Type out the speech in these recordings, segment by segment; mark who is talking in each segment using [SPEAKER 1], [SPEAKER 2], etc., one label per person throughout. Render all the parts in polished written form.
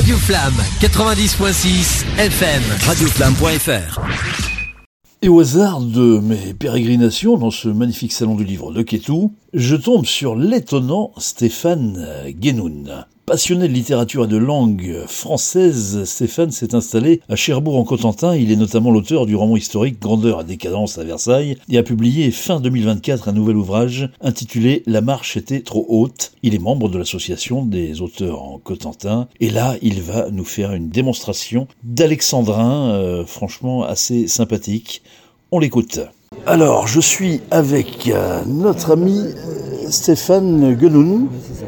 [SPEAKER 1] Radio Flamme 90.6 FM, radioflamme.fr.
[SPEAKER 2] Et au hasard de mes pérégrinations dans ce magnifique salon du livre de Kétou, je tombe sur l'étonnant Stéphane Guénoun. Passionné de littérature et de langue française, Stéphane s'est installé à Cherbourg-en-Cotentin. Il est notamment l'auteur du roman historique Grandeur et décadence à Versailles et a publié fin 2024 un nouvel ouvrage intitulé La marche était trop haute. Il est membre de l'association des auteurs en Cotentin et là, il va nous faire une démonstration d'alexandrin, franchement assez sympathique. On l'écoute. Alors, je suis avec notre ami Stéphane Guénoun.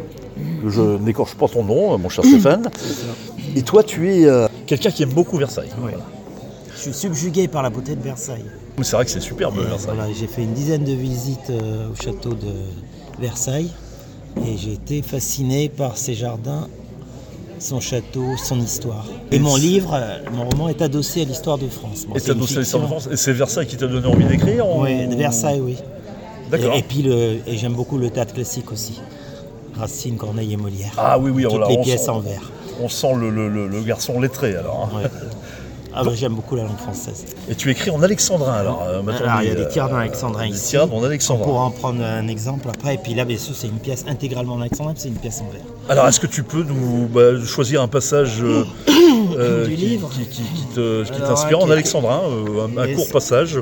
[SPEAKER 2] Je n'écorche pas ton nom, mon cher Stéphane. Et toi, tu es quelqu'un qui aime beaucoup Versailles.
[SPEAKER 3] Oui. Je suis subjugué par la beauté de Versailles.
[SPEAKER 2] Mais c'est vrai que c'est superbe, Versailles.
[SPEAKER 3] Voilà, j'ai fait une dizaine de visites au château de Versailles et j'ai été fasciné par ses jardins, son château, son histoire. Et mon livre, mon roman est adossé à l'histoire de France. Bon,
[SPEAKER 2] et adossé à l'histoire de France. Et c'est Versailles qui t'a donné envie d'écrire
[SPEAKER 3] Oui, de Versailles, oui.
[SPEAKER 2] D'accord.
[SPEAKER 3] Et puis j'aime beaucoup le théâtre classique aussi. Racine, Corneille et Molière.
[SPEAKER 2] Ah oui, oui.
[SPEAKER 3] Toutes les pièces en vers.
[SPEAKER 2] On sent le garçon lettré, alors.
[SPEAKER 3] Ouais. Ah bah, j'aime beaucoup la langue française.
[SPEAKER 2] Et tu écris en alexandrin, alors.
[SPEAKER 3] Il y a des tirades en alexandrin ici.
[SPEAKER 2] Des tirades en alexandrin.
[SPEAKER 3] On pourra en prendre un exemple après. Et puis là, bien sûr, c'est une pièce intégralement en alexandrin, c'est une pièce en vers.
[SPEAKER 2] Alors, est-ce que tu peux nous choisir un passage
[SPEAKER 3] du livre
[SPEAKER 2] qui t'inspire en alexandrin, un court passage?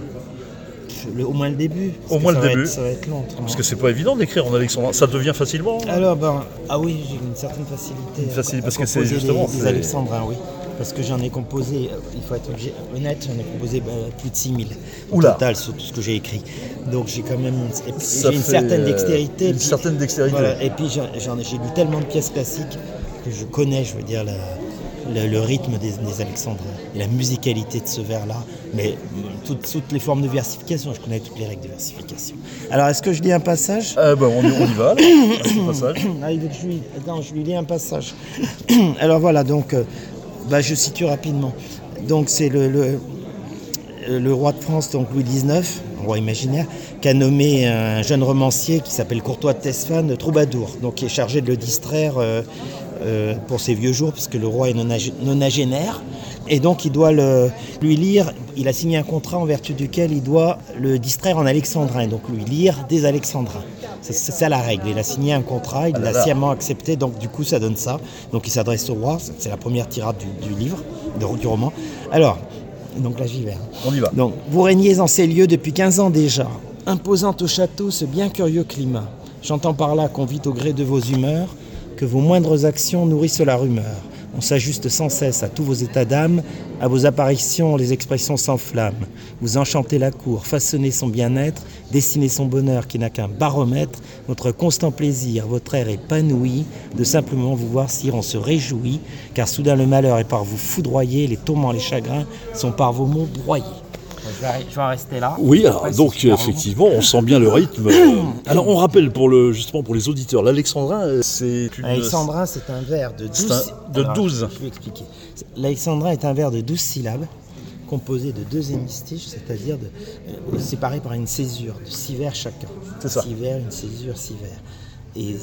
[SPEAKER 3] Au moins le début.
[SPEAKER 2] Au moins le début.
[SPEAKER 3] Ça va être long.
[SPEAKER 2] Parce que c'est pas évident d'écrire en alexandrin. Ça devient facilement.
[SPEAKER 3] Alors, oui, j'ai une certaine facilité.
[SPEAKER 2] Parce que c'est justement
[SPEAKER 3] des alexandrins, oui. Parce que j'en ai composé, il faut être honnête, j'en ai composé plus de 6000 au total sur tout ce que j'ai écrit. Donc j'ai quand même une certaine dextérité.
[SPEAKER 2] Une certaine dextérité.
[SPEAKER 3] Voilà, et puis j'ai lu tellement de pièces classiques que je connais, je veux dire, le rythme des alexandrins et la musicalité de ce vers-là, mais toutes les formes de versification, je connais toutes les règles de versification. Alors, est-ce que je lis un passage?
[SPEAKER 2] On y va, un passage.
[SPEAKER 3] Je lui lis un passage. Alors voilà, donc, je situe rapidement. Donc, c'est le roi de France, donc Louis XIX, un roi imaginaire, qui a nommé un jeune romancier qui s'appelle Courtois de Tesfane troubadour, donc qui est chargé de le distraire pour ses vieux jours, parce que le roi est nonagénaire, et donc il doit lui lire, il a signé un contrat en vertu duquel il doit le distraire en alexandrin, donc lui lire des alexandrins. C'est ça la règle, il a signé un contrat, il l'a sciemment accepté, donc du coup ça donne ça. Donc il s'adresse au roi, c'est la première tirade du livre, du roman. Alors, donc là j'y vais.
[SPEAKER 2] On y va.
[SPEAKER 3] Donc, vous régnez en ces lieux depuis 15 ans déjà, imposant au château ce bien curieux climat. J'entends par là qu'on vit au gré de vos humeurs, que vos moindres actions nourrissent la rumeur. On s'ajuste sans cesse à tous vos états d'âme, à vos apparitions les expressions s'enflamment. Vous enchantez la cour, façonnez son bien-être, dessinez son bonheur qui n'a qu'un baromètre, votre constant plaisir, votre air épanoui, de simplement vous voir sire on se réjouit, car soudain le malheur est par vous foudroyé, les tourments, les chagrins sont par vos mots broyés. Je vais en rester là.
[SPEAKER 2] Oui, alors, donc effectivement, on sent bien le rythme. Alors on rappelle justement pour les auditeurs, l'alexandrin, c'est
[SPEAKER 3] L'alexandrin, c'est un vers de 12. Je vais expliquer. L'alexandrin est un vers de 12 syllabes, composé de 2 hémistiches, c'est-à-dire séparés par une césure de 6 vers chacun.
[SPEAKER 2] C'est ça.
[SPEAKER 3] 6 vers, une césure, 6 vers. Et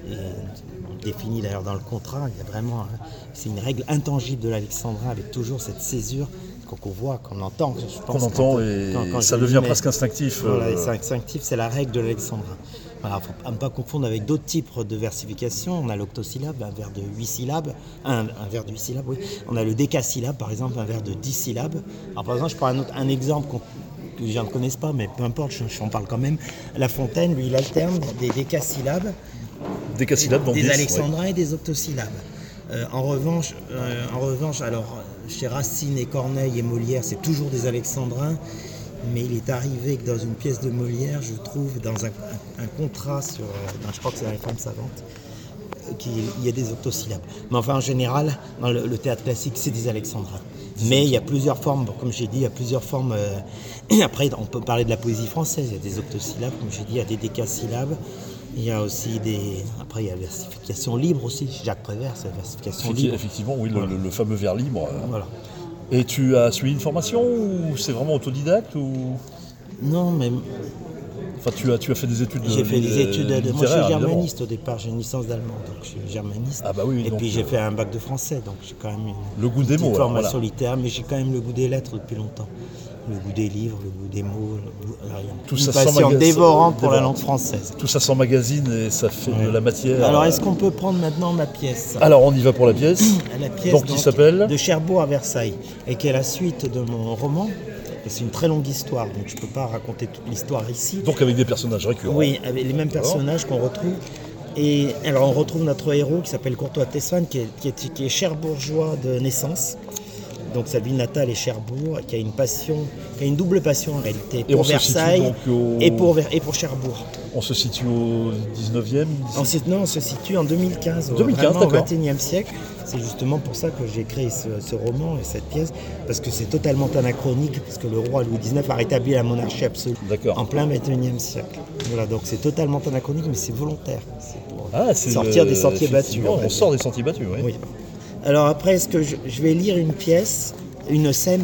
[SPEAKER 3] on définit d'ailleurs dans le contrat, il y a vraiment, c'est une règle intangible de l'alexandrin avec toujours cette césure qu'on voit, qu'on entend.
[SPEAKER 2] Qu'on entend et quand ça devient presque instinctif.
[SPEAKER 3] Voilà, c'est instinctif, c'est la règle de l'alexandrin. Voilà, il ne faut pas confondre avec d'autres types de versification. On a l'octosyllabe, un vers de 8 syllabes, un vers de 8 syllabes, oui. On a le décasyllabe, par exemple, un vers de 10 syllabes. Alors par exemple, je prends un exemple que les gens ne connaissent pas, mais peu importe, j'en parle quand même. La Fontaine, lui, il alterne des décasyllabes,
[SPEAKER 2] donc
[SPEAKER 3] des alexandrins et des octosyllabes. En revanche, alors chez Racine et Corneille et Molière, c'est toujours des alexandrins, mais il est arrivé que dans une pièce de Molière, je trouve, dans un contrat je crois que c'est dans les Femmes savantes, qu'il y a des octosyllabes. Mais enfin, en général, dans le théâtre classique, c'est des alexandrins. Mais il y a plusieurs formes, comme j'ai dit, il y a plusieurs formes. Après, on peut parler de la poésie française, il y a des octosyllabes, comme j'ai dit, il y a des décasyllabes. Il y a aussi Après, il y a la versification libre aussi. Jacques Prévert, c'est la versification libre.
[SPEAKER 2] Effectivement, oui, voilà. le fameux vers libre.
[SPEAKER 3] Voilà.
[SPEAKER 2] Et tu as suivi une formation ou c'est vraiment autodidacte ou...
[SPEAKER 3] Non, mais
[SPEAKER 2] Enfin, tu as fait des études
[SPEAKER 3] J'ai fait des études de... Moi, je suis germaniste
[SPEAKER 2] évidemment.
[SPEAKER 3] au départ. J'ai une licence d'allemand, donc je suis germaniste.
[SPEAKER 2] Ah bah oui,
[SPEAKER 3] et
[SPEAKER 2] donc,
[SPEAKER 3] puis j'ai fait un bac de français, donc j'ai quand même
[SPEAKER 2] le goût des mots.
[SPEAKER 3] formation solitaire, mais j'ai quand même le goût des lettres depuis longtemps. Le goût des livres, le goût des mots,
[SPEAKER 2] Tout
[SPEAKER 3] une
[SPEAKER 2] ça
[SPEAKER 3] passion dévorante pour la langue française.
[SPEAKER 2] Tout ça s'emmagasine et ça fait de la matière.
[SPEAKER 3] Alors, est-ce qu'on peut prendre maintenant ma pièce?
[SPEAKER 2] Alors, on y va pour la pièce.
[SPEAKER 3] La pièce
[SPEAKER 2] donc, qui s'appelle
[SPEAKER 3] De Cherbourg à Versailles, et qui est la suite de mon roman. Et c'est une très longue histoire, donc je ne peux pas raconter toute l'histoire ici.
[SPEAKER 2] Donc avec des personnages récurrents.
[SPEAKER 3] Oui, avec les mêmes personnages qu'on retrouve. Et alors on retrouve notre héros qui s'appelle Courtois Tesfanes, qui est cherbourgeois de naissance. Donc sa ville natale est Cherbourg, qui a une passion, qui a une double passion en réalité, pour Versailles et pour Cherbourg.
[SPEAKER 2] On se situe au 19e
[SPEAKER 3] Non, on se situe en 2015,
[SPEAKER 2] au
[SPEAKER 3] XXIe siècle. C'est justement pour ça que j'ai créé ce roman et cette pièce, parce que c'est totalement anachronique, parce que le roi Louis XIX a rétabli la monarchie absolue en plein XXIe siècle. Voilà, donc c'est totalement anachronique, mais c'est volontaire. C'est pour sortir des sentiers battus.
[SPEAKER 2] On sort des sentiers battus, oui.
[SPEAKER 3] Alors après, est-ce que je vais lire une scène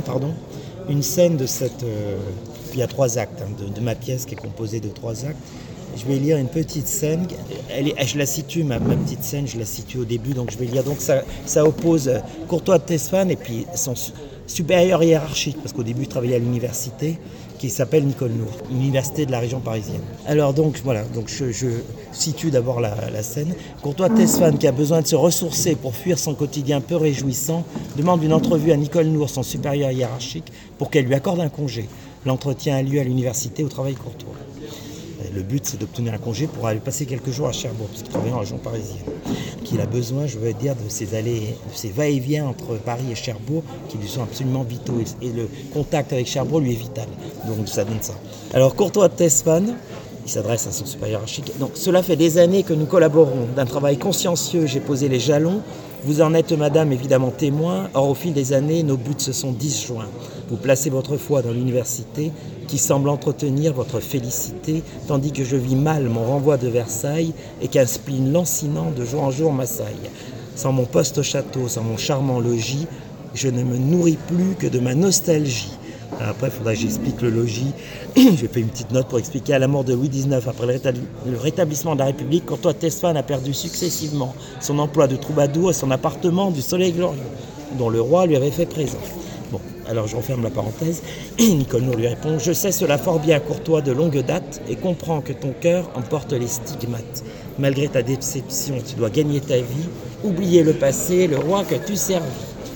[SPEAKER 3] de cette... il y a 3 actes de ma pièce qui est composée de 3 actes. Je vais lire une petite scène, je la situe, ma petite scène, je la situe au début, donc je vais lire. Donc ça oppose Courtois de Tesfanes et puis son supérieur hiérarchique, parce qu'au début il travaillait à l'université, qui s'appelle Nicole Nour, université de la région parisienne. Alors donc voilà, donc je situe d'abord la scène. Courtois de Tesfanes, qui a besoin de se ressourcer pour fuir son quotidien peu réjouissant, demande une entrevue à Nicole Nour, son supérieur hiérarchique, pour qu'elle lui accorde un congé. L'entretien a lieu à l'université où travaille Courtois. Le but, c'est d'obtenir un congé pour aller passer quelques jours à Cherbourg, parce qu'il travaille en région parisienne. Qu'il a besoin, je veux dire, de ces va-et-vient entre Paris et Cherbourg, qui lui sont absolument vitaux. Et le contact avec Cherbourg lui est vital. Donc ça donne ça. Alors, Courtois de Tesfanes, il s'adresse à son supérieur hiérarchique. Donc, cela fait des années que nous collaborons. D'un travail consciencieux, j'ai posé les jalons. Vous en êtes, madame, évidemment témoin. Or, au fil des années, nos buts se sont disjoints. Vous placez votre foi dans l'université, qui semble entretenir votre félicité, tandis que je vis mal mon renvoi de Versailles et qu'un spleen lancinant de jour en jour m'assaille. Sans mon poste au château, sans mon charmant logis, je ne me nourris plus que de ma nostalgie. Alors après, il faudra que j'explique le logis. J'ai fait une petite note pour expliquer. À la mort de Louis XIX, après le rétablissement de la République, Courtois de Tesfanes a perdu successivement son emploi de troubadour et son appartement du Soleil Glorieux, dont le roi lui avait fait présent. Bon, alors je referme la parenthèse. Nicole Nour lui répond: je sais cela fort bien, Courtois, de longue date, et comprends que ton cœur emporte les stigmates. Malgré ta déception, tu dois gagner ta vie, oublier le passé, le roi que tu servis.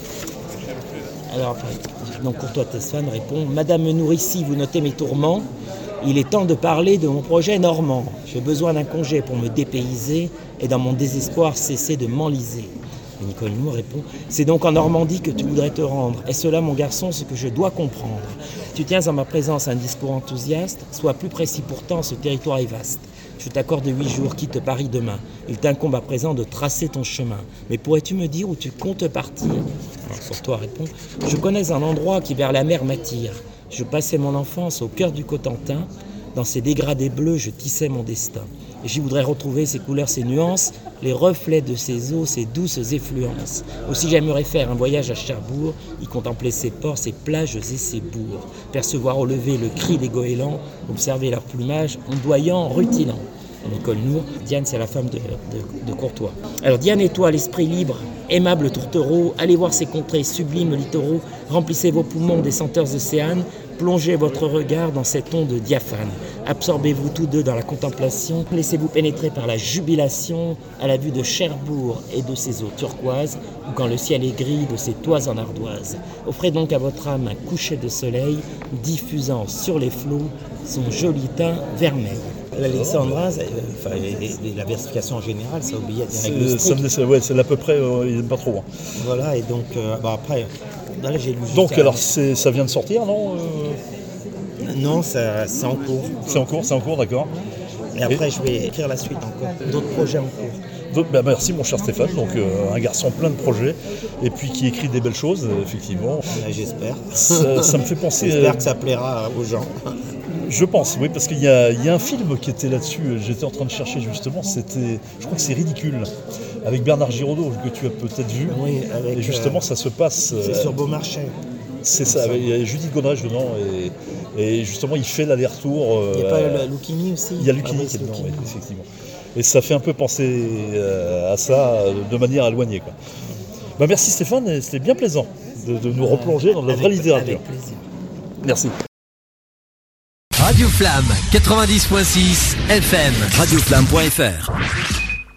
[SPEAKER 3] Alors après, donc Courtois de Tesfanes répond: madame Nourrici, vous notez mes tourments. Il est temps de parler de mon projet normand. J'ai besoin d'un congé pour me dépayser et dans mon désespoir cesser de m'enliser. Et Nicole Nour répond: c'est donc en Normandie que tu voudrais te rendre. Est cela, mon garçon, ce que je dois comprendre? Tu tiens en ma présence un discours enthousiaste. Sois plus précis pourtant, ce territoire est vaste. Je t'accorde 8 jours, quitte Paris demain. Il t'incombe à présent de tracer ton chemin. Mais pourrais-tu me dire où tu comptes partir? Alors Courtois répond: je connais un endroit qui vers la mer m'attire. Je passais mon enfance au cœur du Cotentin. Dans ces dégradés bleus, je tissais mon destin. Et j'y voudrais retrouver ces couleurs, ces nuances, les reflets de ces eaux, ces douces effluences. Aussi j'aimerais faire un voyage à Cherbourg, y contempler ses ports, ses plages et ses bourgs, percevoir au lever le cri des goélands, observer leur plumage ondoyant, rutilant. Nicole Nour, Diane, c'est la femme de Courtois. Alors Diane et toi, l'esprit libre, aimable tourtereau, allez voir ces contrées sublimes littoraux, remplissez vos poumons des senteurs océanes, plongez votre regard dans cette onde diaphane. Absorbez-vous tous deux dans la contemplation, laissez-vous pénétrer par la jubilation à la vue de Cherbourg et de ses eaux turquoises, ou quand le ciel est gris de ses toits en ardoise. Offrez donc à votre âme un coucher de soleil, diffusant sur les flots son joli teint vermeil. L'alexandrin, la versification en général, ça oublie des règles strictes.
[SPEAKER 2] C'est à peu près, il n'aime pas trop. Hein.
[SPEAKER 3] Voilà, et donc après, là j'ai lu.
[SPEAKER 2] Donc alors ça vient de sortir, non
[SPEAKER 3] Non, c'est en cours.
[SPEAKER 2] C'est en cours, d'accord.
[SPEAKER 3] Et après, je vais écrire la suite encore, d'autres projets en cours.
[SPEAKER 2] Merci mon cher Stéphane, donc un garçon plein de projets, et puis qui écrit des belles choses, effectivement.
[SPEAKER 3] Là, j'espère.
[SPEAKER 2] Ça me fait penser...
[SPEAKER 3] J'espère que ça plaira aux gens.
[SPEAKER 2] Je pense, oui, parce qu'il y a un film qui était là-dessus, j'étais en train de chercher justement, je crois que c'est Ridicule, avec Bernard Giraudot, que tu as peut-être vu.
[SPEAKER 3] Oui, avec...
[SPEAKER 2] Et justement, ça se passe...
[SPEAKER 3] c'est sur Beaumarchais.
[SPEAKER 2] C'est ça, il y a Judith Godrèche dedans et justement il fait l'aller-retour.
[SPEAKER 3] Il n'y a pas Lucchini aussi?
[SPEAKER 2] Il y a Lucchini qui est dedans, oui, effectivement. Et ça fait un peu penser à ça de manière éloignée, quoi. Bah, merci Stéphane, c'était bien plaisant de nous replonger dans de la vraie littérature.
[SPEAKER 3] Avec plaisir.
[SPEAKER 2] Merci.
[SPEAKER 1] Radio Flamme 90.6 FM. Radioflamme.fr.